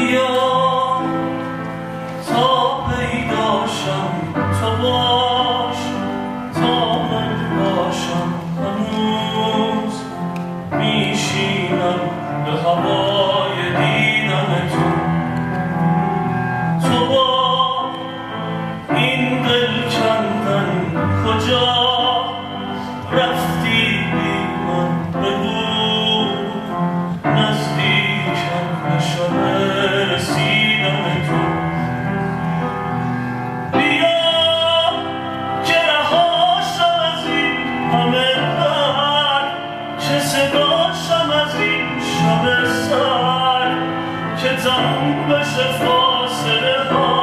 بیا تا پیداشم تو باش تا من باشم هنوز میشینم به هوای دیدن تو با این دل کندن کجا رفتی بی من بگو نزدیکم نشده رسیدن تو بیا که رهاشم از این همه درد که صداشم از این شب سر که تموم بشه فاصله ها